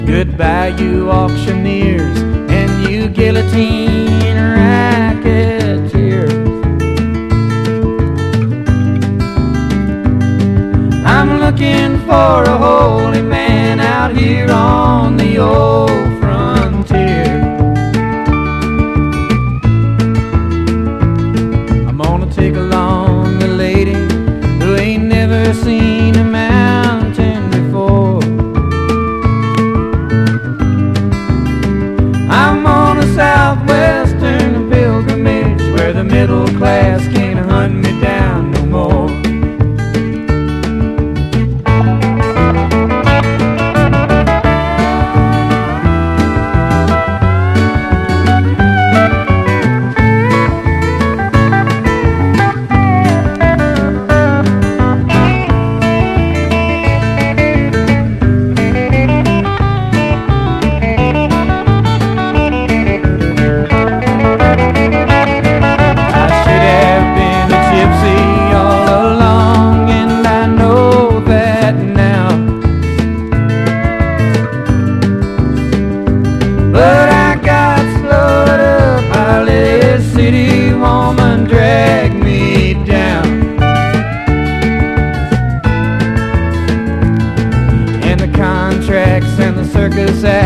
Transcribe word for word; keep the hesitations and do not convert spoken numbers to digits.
Goodbye, you auctioneers and you guillotine racketeers. I'm looking for a holy man out here on the old